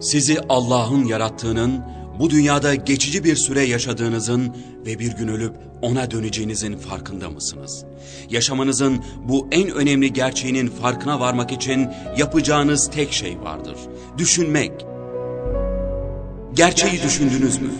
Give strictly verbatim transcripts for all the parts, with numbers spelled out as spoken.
Sizi Allah'ın yarattığının, bu dünyada geçici bir süre yaşadığınızın ve bir gün ölüp ona döneceğinizin farkında mısınız? Yaşamanızın bu en önemli gerçeğinin farkına varmak için yapacağınız tek şey vardır. Düşünmek. Gerçeği düşündünüz mü?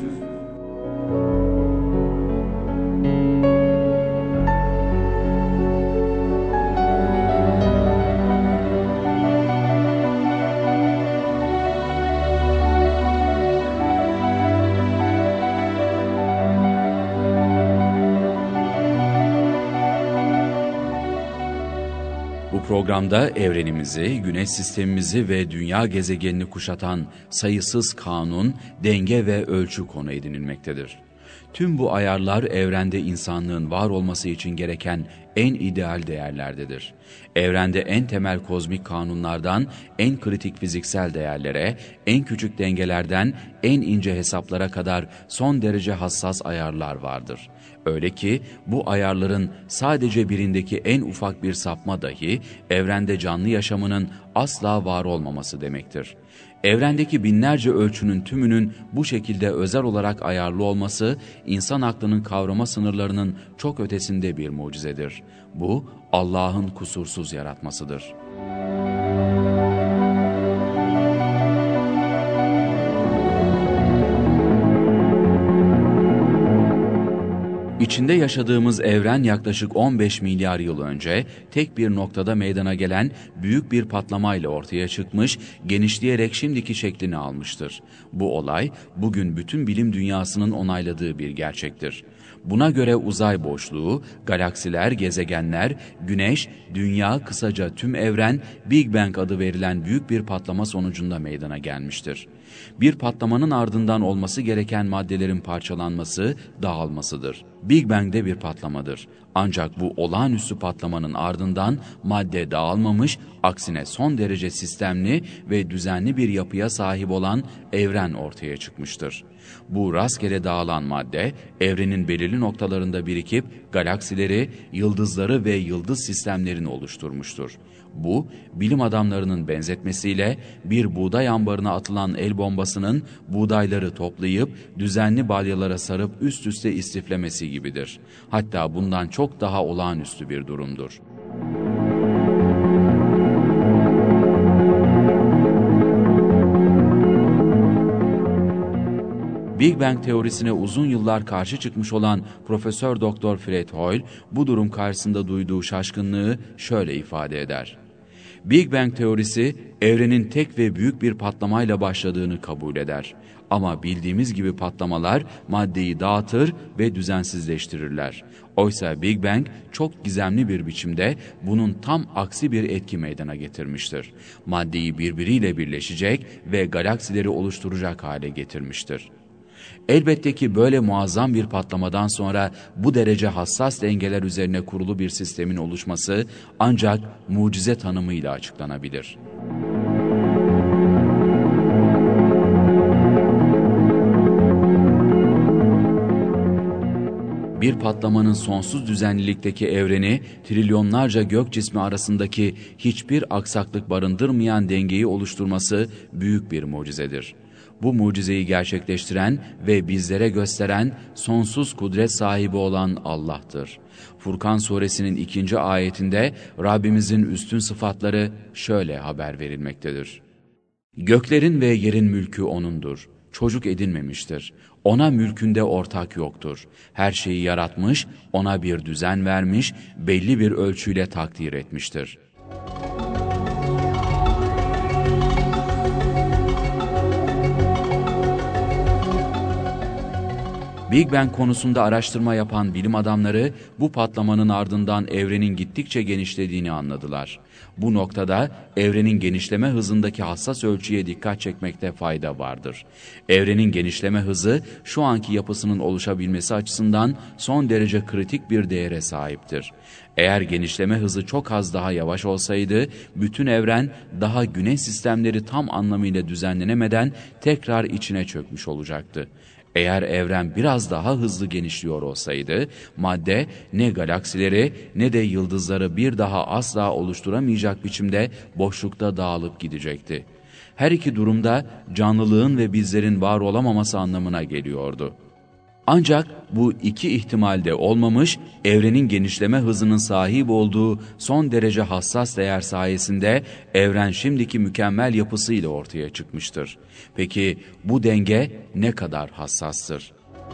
Bu programda evrenimizi, güneş sistemimizi ve dünya gezegenini kuşatan sayısız kanun, denge ve ölçü konu edinilmektedir. Tüm bu ayarlar evrende insanlığın var olması için gereken en ideal değerlerdedir. Evrende en temel kozmik kanunlardan en kritik fiziksel değerlere, en küçük dengelerden en ince hesaplara kadar son derece hassas ayarlar vardır. Öyle ki bu ayarların sadece birindeki en ufak bir sapma dahi evrende canlı yaşamının asla var olmaması demektir. Evrendeki binlerce ölçünün tümünün bu şekilde özel olarak ayarlı olması, insan aklının kavrama sınırlarının çok ötesinde bir mucizedir. Bu, Allah'ın kusursuz yaratmasıdır. İçinde yaşadığımız evren yaklaşık on beş milyar yıl önce tek bir noktada meydana gelen büyük bir patlamayla ortaya çıkmış, genişleyerek şimdiki şeklini almıştır. Bu olay bugün bütün bilim dünyasının onayladığı bir gerçektir. Buna göre uzay boşluğu, galaksiler, gezegenler, güneş, dünya, kısaca tüm evren Big Bang adı verilen büyük bir patlama sonucunda meydana gelmiştir. Bir patlamanın ardından olması gereken maddelerin parçalanması, dağılmasıdır. Big Bang de bir patlamadır. Ancak bu olağanüstü patlamanın ardından madde dağılmamış, aksine son derece sistemli ve düzenli bir yapıya sahip olan evren ortaya çıkmıştır. Bu rastgele dağılan madde, evrenin belirli noktalarında birikip galaksileri, yıldızları ve yıldız sistemlerini oluşturmuştur. Bu, bilim adamlarının benzetmesiyle bir buğday ambarına atılan el bombasının buğdayları toplayıp düzenli balyalara sarıp üst üste istiflemesi gibidir. Hatta bundan çok daha olağanüstü bir durumdur. Big Bang teorisine uzun yıllar karşı çıkmış olan Profesör Doktor Fred Hoyle, bu durum karşısında duyduğu şaşkınlığı şöyle ifade eder. Big Bang teorisi, evrenin tek ve büyük bir patlamayla başladığını kabul eder. Ama bildiğimiz gibi patlamalar maddeyi dağıtır ve düzensizleştirirler. Oysa Big Bang çok gizemli bir biçimde bunun tam aksi bir etki meydana getirmiştir. Maddeyi birbiriyle birleşecek ve galaksileri oluşturacak hale getirmiştir. Elbette ki böyle muazzam bir patlamadan sonra bu derece hassas dengeler üzerine kurulu bir sistemin oluşması ancak mucize tanımıyla açıklanabilir. Bir patlamanın sonsuz düzenlilikteki evreni, trilyonlarca gök cismi arasındaki hiçbir aksaklık barındırmayan dengeyi oluşturması büyük bir mucizedir. Bu mucizeyi gerçekleştiren ve bizlere gösteren sonsuz kudret sahibi olan Allah'tır. Furkan suresinin ikinci ayetinde Rabbimizin üstün sıfatları şöyle haber verilmektedir. Göklerin ve yerin mülkü O'nundur. Çocuk edinmemiştir. Ona mülkünde ortak yoktur. Her şeyi yaratmış, ona bir düzen vermiş, belli bir ölçüyle takdir etmiştir. Big Bang konusunda araştırma yapan bilim adamları bu patlamanın ardından evrenin gittikçe genişlediğini anladılar. Bu noktada evrenin genişleme hızındaki hassas ölçüye dikkat çekmekte fayda vardır. Evrenin genişleme hızı şu anki yapısının oluşabilmesi açısından son derece kritik bir değere sahiptir. Eğer genişleme hızı çok az daha yavaş olsaydı, bütün evren daha güneş sistemleri tam anlamıyla düzenlenemeden tekrar içine çökmüş olacaktı. Eğer evren biraz daha hızlı genişliyor olsaydı, madde ne galaksileri ne de yıldızları bir daha asla oluşturamayacak biçimde boşlukta dağılıp gidecekti. Her iki durumda canlılığın ve bizlerin var olamaması anlamına geliyordu. Ancak bu iki ihtimalde olmamış, evrenin genişleme hızının sahip olduğu son derece hassas değer sayesinde evren şimdiki mükemmel yapısıyla ortaya çıkmıştır. Peki bu denge ne kadar hassastır?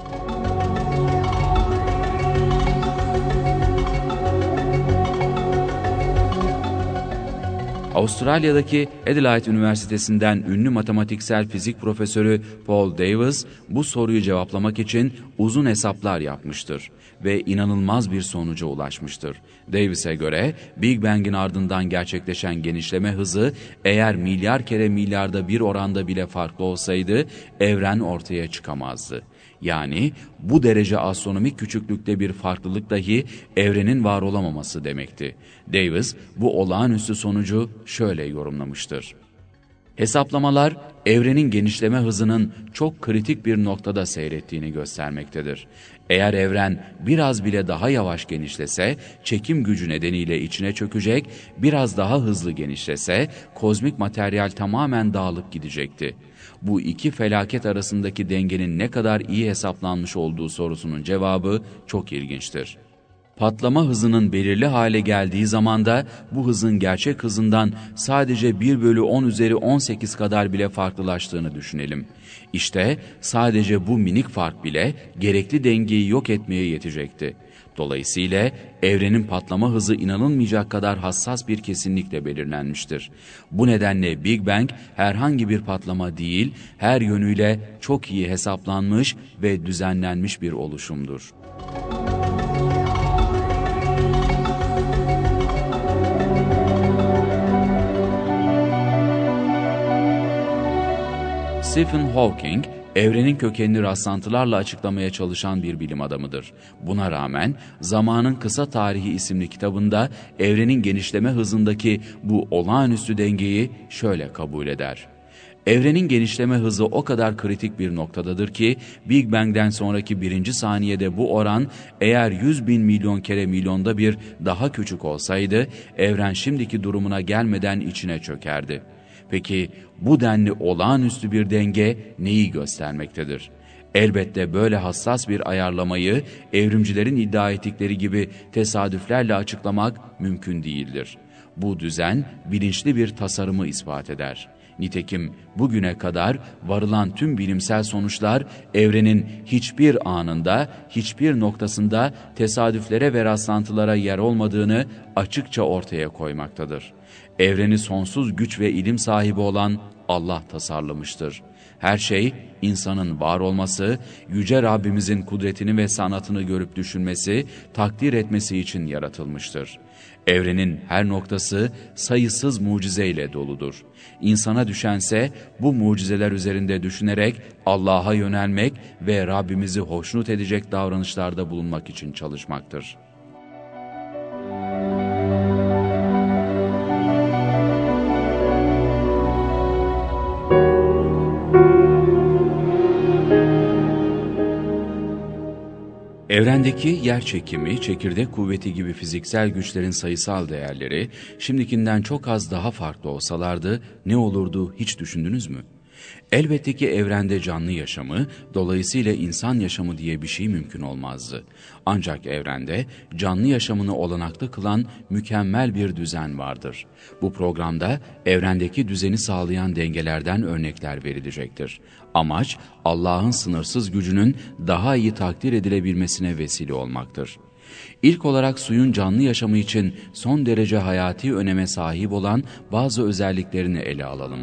Avustralya'daki Adelaide Üniversitesi'nden ünlü matematiksel fizik profesörü Paul Davies bu soruyu cevaplamak için uzun hesaplar yapmıştır ve inanılmaz bir sonuca ulaşmıştır. Davies'e göre Big Bang'in ardından gerçekleşen genişleme hızı eğer milyar kere milyarda bir oranda bile farklı olsaydı evren ortaya çıkamazdı. Yani bu derece astronomik küçüklükte bir farklılık dahi evrenin var olamaması demekti. Davies bu olağanüstü sonucu şöyle yorumlamıştır. Hesaplamalar evrenin genişleme hızının çok kritik bir noktada seyrettiğini göstermektedir. Eğer evren biraz bile daha yavaş genişlese çekim gücü nedeniyle içine çökecek, biraz daha hızlı genişlese kozmik materyal tamamen dağılıp gidecekti. Bu iki felaket arasındaki dengenin ne kadar iyi hesaplanmış olduğu sorusunun cevabı çok ilginçtir. Patlama hızının belirli hale geldiği zamanda bu hızın gerçek hızından sadece bir bölü on üzeri on sekiz kadar bile farklılaştığını düşünelim. İşte sadece bu minik fark bile gerekli dengeyi yok etmeye yetecekti. Dolayısıyla evrenin patlama hızı inanılmayacak kadar hassas bir kesinlikle belirlenmiştir. Bu nedenle Big Bang herhangi bir patlama değil, her yönüyle çok iyi hesaplanmış ve düzenlenmiş bir oluşumdur. Stephen Hawking, evrenin kökenini rastlantılarla açıklamaya çalışan bir bilim adamıdır. Buna rağmen Zamanın Kısa Tarihi isimli kitabında evrenin genişleme hızındaki bu olağanüstü dengeyi şöyle kabul eder. Evrenin genişleme hızı o kadar kritik bir noktadadır ki Big Bang'den sonraki birinci saniyede bu oran eğer yüz bin milyon kere milyonda bir daha küçük olsaydı evren şimdiki durumuna gelmeden içine çökerdi. Peki bu denli olağanüstü bir denge neyi göstermektedir? Elbette böyle hassas bir ayarlamayı evrimcilerin iddia ettikleri gibi tesadüflerle açıklamak mümkün değildir. Bu düzen bilinçli bir tasarımı ispat eder. Nitekim bugüne kadar varılan tüm bilimsel sonuçlar evrenin hiçbir anında, hiçbir noktasında tesadüflere ve rastlantılara yer olmadığını açıkça ortaya koymaktadır. Evreni sonsuz güç ve ilim sahibi olan Allah tasarlamıştır. Her şey, insanın var olması, Yüce Rabbimizin kudretini ve sanatını görüp düşünmesi, takdir etmesi için yaratılmıştır. Evrenin her noktası sayısız mucizeyle doludur. İnsana düşense bu mucizeler üzerinde düşünerek Allah'a yönelmek ve Rabbimizi hoşnut edecek davranışlarda bulunmak için çalışmaktır. Evrendeki yer çekimi, çekirdek kuvveti gibi fiziksel güçlerin sayısal değerleri şimdikinden çok az daha farklı olsalardı ne olurdu hiç düşündünüz mü? Elbette ki evrende canlı yaşamı, dolayısıyla insan yaşamı diye bir şey mümkün olmazdı. Ancak evrende canlı yaşamını olanaklı kılan mükemmel bir düzen vardır. Bu programda evrendeki düzeni sağlayan dengelerden örnekler verilecektir. Amaç Allah'ın sınırsız gücünün daha iyi takdir edilebilmesine vesile olmaktır. İlk olarak suyun canlı yaşamı için son derece hayati öneme sahip olan bazı özelliklerini ele alalım.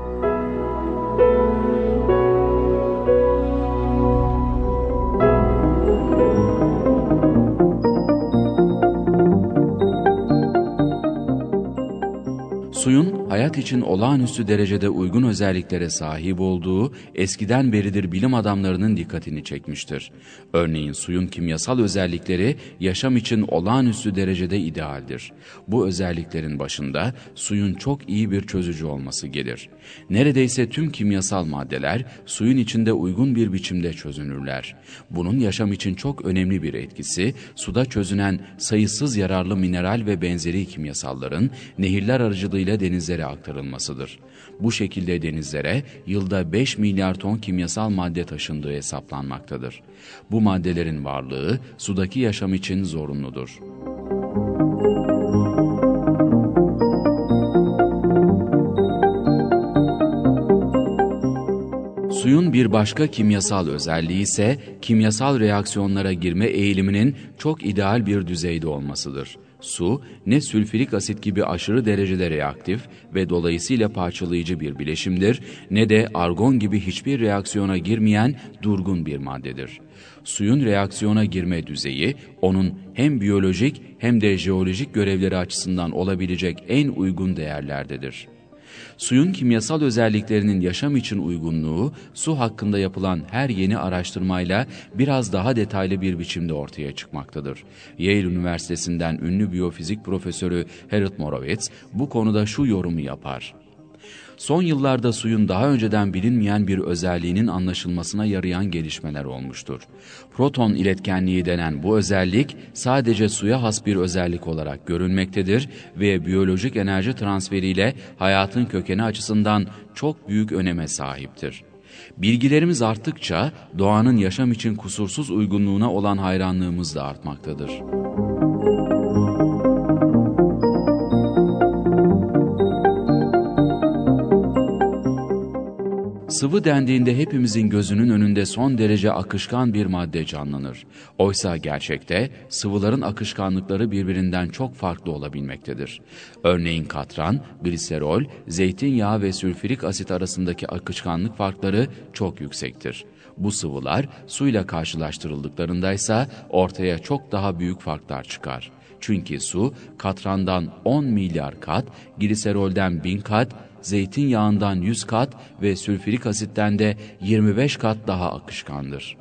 Suyun hayat için olağanüstü derecede uygun özelliklere sahip olduğu eskiden beridir bilim adamlarının dikkatini çekmiştir. Örneğin suyun kimyasal özellikleri yaşam için olağanüstü derecede idealdir. Bu özelliklerin başında suyun çok iyi bir çözücü olması gelir. Neredeyse tüm kimyasal maddeler suyun içinde uygun bir biçimde çözünürler. Bunun yaşam için çok önemli bir etkisi, suda çözünen sayısız yararlı mineral ve benzeri kimyasalların nehirler aracılığıyla yoluyla denizlere aktarılmasıdır. Bu şekilde denizlere yılda beş milyar ton kimyasal madde taşındığı hesaplanmaktadır. Bu maddelerin varlığı sudaki yaşam için zorunludur. Suyun bir başka kimyasal özelliği ise kimyasal reaksiyonlara girme eğiliminin çok ideal bir düzeyde olmasıdır. Su, ne sülfürik asit gibi aşırı derecede reaktif ve dolayısıyla parçalayıcı bir bileşimdir, ne de argon gibi hiçbir reaksiyona girmeyen durgun bir maddedir. Suyun reaksiyona girme düzeyi, onun hem biyolojik hem de jeolojik görevleri açısından olabilecek en uygun değerlerdedir. Suyun kimyasal özelliklerinin yaşam için uygunluğu, su hakkında yapılan her yeni araştırmayla biraz daha detaylı bir biçimde ortaya çıkmaktadır. Yale Üniversitesi'nden ünlü biyofizik profesörü Harold Moravec bu konuda şu yorumu yapar. Son yıllarda suyun daha önceden bilinmeyen bir özelliğinin anlaşılmasına yarayan gelişmeler olmuştur. Proton iletkenliği denen bu özellik sadece suya has bir özellik olarak görülmektedir ve biyolojik enerji transferiyle hayatın kökeni açısından çok büyük öneme sahiptir. Bilgilerimiz arttıkça doğanın yaşam için kusursuz uygunluğuna olan hayranlığımız da artmaktadır. Sıvı dendiğinde hepimizin gözünün önünde son derece akışkan bir madde canlanır. Oysa gerçekte sıvıların akışkanlıkları birbirinden çok farklı olabilmektedir. Örneğin katran, gliserol, zeytinyağı ve sülfürik asit arasındaki akışkanlık farkları çok yüksektir. Bu sıvılar suyla karşılaştırıldıklarında ise ortaya çok daha büyük farklar çıkar. Çünkü su katrandan on milyar kat, gliserolden bin kat, zeytinyağından yüz kat ve sülfürik asitten de yirmi beş kat daha akışkandır.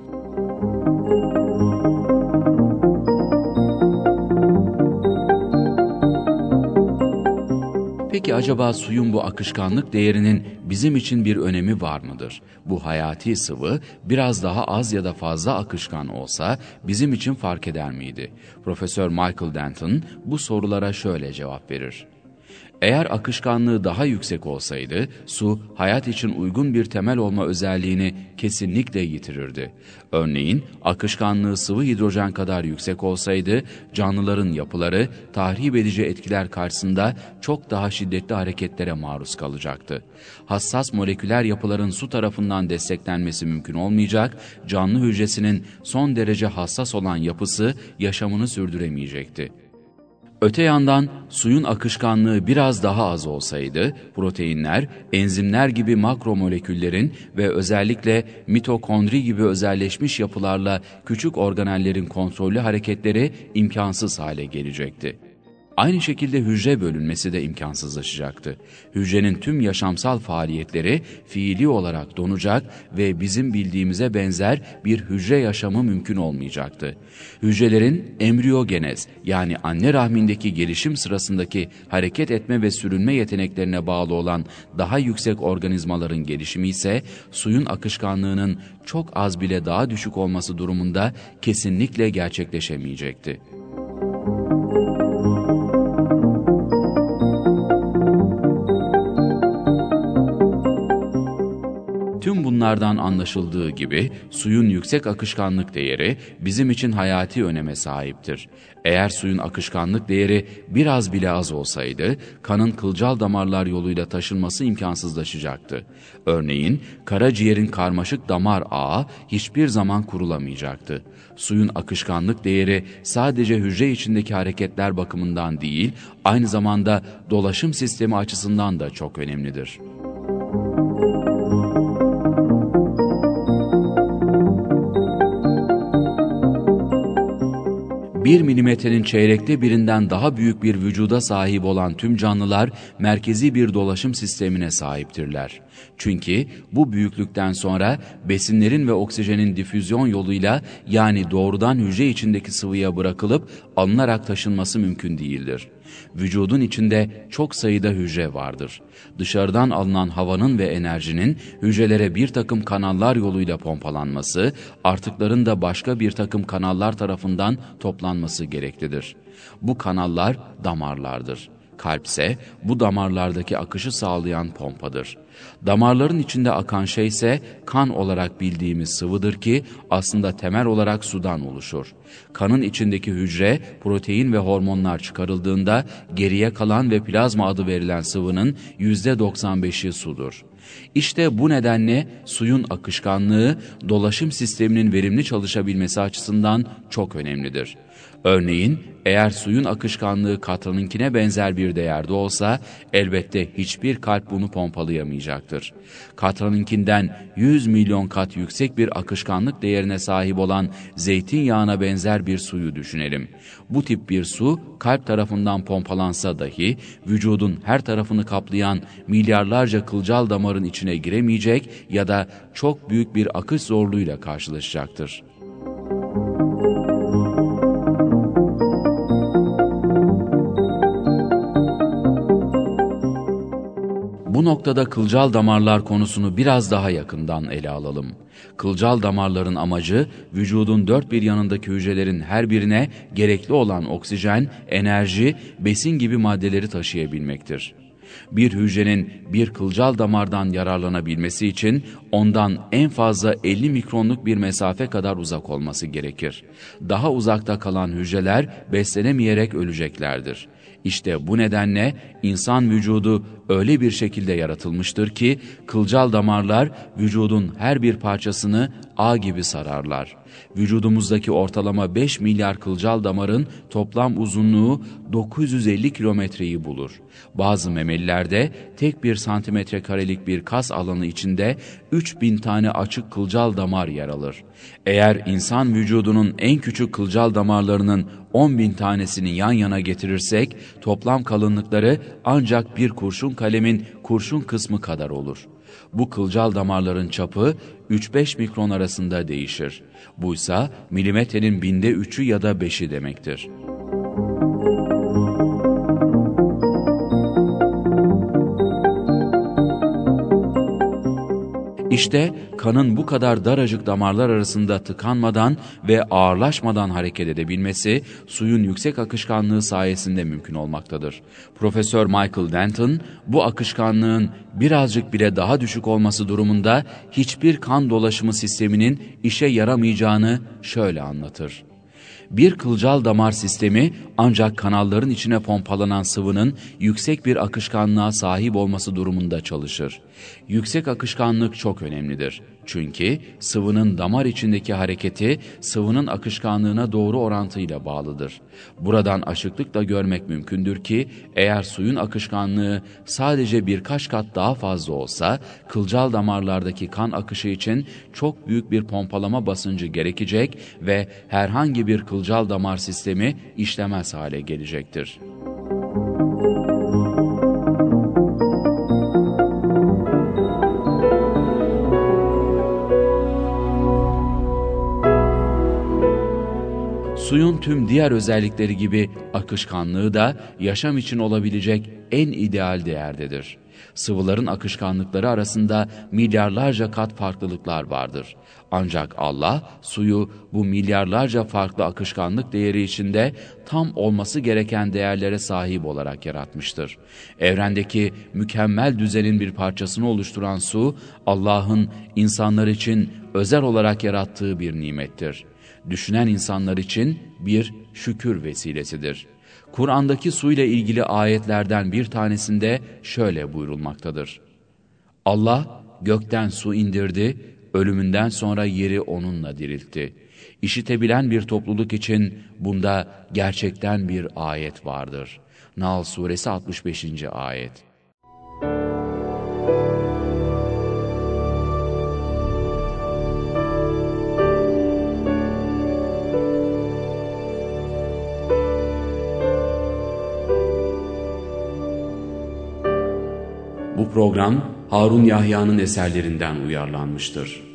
Peki acaba suyun bu akışkanlık değerinin bizim için bir önemi var mıdır? Bu hayati sıvı biraz daha az ya da fazla akışkan olsa bizim için fark eder miydi? Profesör Michael Denton bu sorulara şöyle cevap verir. Eğer akışkanlığı daha yüksek olsaydı, su hayat için uygun bir temel olma özelliğini kesinlikle yitirirdi. Örneğin, akışkanlığı sıvı hidrojen kadar yüksek olsaydı, canlıların yapıları tahrip edici etkiler karşısında çok daha şiddetli hareketlere maruz kalacaktı. Hassas moleküler yapıların su tarafından desteklenmesi mümkün olmayacak, canlı hücresinin son derece hassas olan yapısı yaşamını sürdüremeyecekti. Öte yandan suyun akışkanlığı biraz daha az olsaydı, proteinler, enzimler gibi makromoleküllerin ve özellikle mitokondri gibi özelleşmiş yapılarla küçük organellerin kontrollü hareketleri imkansız hale gelecekti. Aynı şekilde hücre bölünmesi de imkansızlaşacaktı. Hücrenin tüm yaşamsal faaliyetleri fiili olarak donacak ve bizim bildiğimize benzer bir hücre yaşamı mümkün olmayacaktı. Hücrelerin embriyogenez yani anne rahmindeki gelişim sırasındaki hareket etme ve sürünme yeteneklerine bağlı olan daha yüksek organizmaların gelişimi ise suyun akışkanlığının çok az bile daha düşük olması durumunda kesinlikle gerçekleşemeyecekti. Tüm bunlardan anlaşıldığı gibi suyun yüksek akışkanlık değeri bizim için hayati öneme sahiptir. Eğer suyun akışkanlık değeri biraz bile az olsaydı, kanın kılcal damarlar yoluyla taşınması imkansızlaşacaktı. Örneğin, karaciğerin karmaşık damar ağı hiçbir zaman kurulamayacaktı. Suyun akışkanlık değeri sadece hücre içindeki hareketler bakımından değil, aynı zamanda dolaşım sistemi açısından da çok önemlidir. Bir milimetrenin çeyrekte birinden daha büyük bir vücuda sahip olan tüm canlılar merkezi bir dolaşım sistemine sahiptirler. Çünkü bu büyüklükten sonra besinlerin ve oksijenin difüzyon yoluyla yani doğrudan hücre içindeki sıvıya bırakılıp alınarak taşınması mümkün değildir. Vücudun içinde çok sayıda hücre vardır. Dışarıdan alınan havanın ve enerjinin hücrelere bir takım kanallar yoluyla pompalanması, artıkların da başka bir takım kanallar tarafından toplanması gereklidir. Bu kanallar damarlardır. Kalpse bu damarlardaki akışı sağlayan pompadır. Damarların içinde akan şey ise kan olarak bildiğimiz sıvıdır ki aslında temel olarak sudan oluşur. Kanın içindeki hücre, protein ve hormonlar çıkarıldığında geriye kalan ve plazma adı verilen sıvının yüzde doksan beşi sudur. İşte bu nedenle suyun akışkanlığı dolaşım sisteminin verimli çalışabilmesi açısından çok önemlidir. Örneğin eğer suyun akışkanlığı katranınkine benzer bir değerde olsa elbette hiçbir kalp bunu pompalayamayacaktır. Katranınkinden yüz milyon kat yüksek bir akışkanlık değerine sahip olan zeytinyağına benzer bir suyu düşünelim. Bu tip bir su kalp tarafından pompalansa dahi vücudun her tarafını kaplayan milyarlarca kılcal damarın içine giremeyecek ya da çok büyük bir akış zorluğuyla karşılaşacaktır. Bu noktada kılcal damarlar konusunu biraz daha yakından ele alalım. Kılcal damarların amacı vücudun dört bir yanındaki hücrelerin her birine gerekli olan oksijen, enerji, besin gibi maddeleri taşıyabilmektir. Bir hücrenin bir kılcal damardan yararlanabilmesi için ondan en fazla elli mikronluk bir mesafe kadar uzak olması gerekir. Daha uzakta kalan hücreler beslenemeyerek öleceklerdir. İşte bu nedenle insan vücudu öyle bir şekilde yaratılmıştır ki kılcal damarlar vücudun her bir parçasını ağ gibi sararlar. Vücudumuzdaki ortalama beş milyar kılcal damarın toplam uzunluğu dokuz yüz elli kilometreyi bulur. Bazı memelilerde tek bir santimetre karelik bir kas alanı içinde üç bin tane açık kılcal damar yer alır. Eğer insan vücudunun en küçük kılcal damarlarının on bin tanesini yan yana getirirsek toplam kalınlıkları ancak bir kurşun kalemin kurşun kısmı kadar olur. Bu kılcal damarların çapı üç beş mikron arasında değişir. Buysa milimetrenin binde üçü ya da beşi demektir. İşte kanın bu kadar daracık damarlar arasında tıkanmadan ve ağırlaşmadan hareket edebilmesi suyun yüksek akışkanlığı sayesinde mümkün olmaktadır. Profesör Michael Denton bu akışkanlığın birazcık bile daha düşük olması durumunda hiçbir kan dolaşımı sisteminin işe yaramayacağını şöyle anlatır. Bir kılcal damar sistemi ancak kanalların içine pompalanan sıvının yüksek bir akışkanlığa sahip olması durumunda çalışır. Yüksek akışkanlık çok önemlidir. Çünkü sıvının damar içindeki hareketi sıvının akışkanlığına doğru orantıyla bağlıdır. Buradan açıklıkla görmek mümkündür ki eğer suyun akışkanlığı sadece birkaç kat daha fazla olsa kılcal damarlardaki kan akışı için çok büyük bir pompalama basıncı gerekecek ve herhangi bir kılcal damar sistemi işlemez hale gelecektir. Suyun tüm diğer özellikleri gibi akışkanlığı da yaşam için olabilecek en ideal değerdedir. Sıvıların akışkanlıkları arasında milyarlarca kat farklılıklar vardır. Ancak Allah suyu bu milyarlarca farklı akışkanlık değeri içinde tam olması gereken değerlere sahip olarak yaratmıştır. Evrendeki mükemmel düzenin bir parçasını oluşturan su, Allah'ın insanlar için özel olarak yarattığı bir nimettir. Düşünen insanlar için bir şükür vesilesidir. Kur'an'daki suyla ilgili ayetlerden bir tanesinde şöyle buyurulmaktadır. Allah gökten su indirdi, ölümünden sonra yeri onunla diriltti. İşitebilen bir topluluk için bunda gerçekten bir ayet vardır. Nahl suresi altmış beşinci ayet. Bu program Harun Yahya'nın eserlerinden uyarlanmıştır.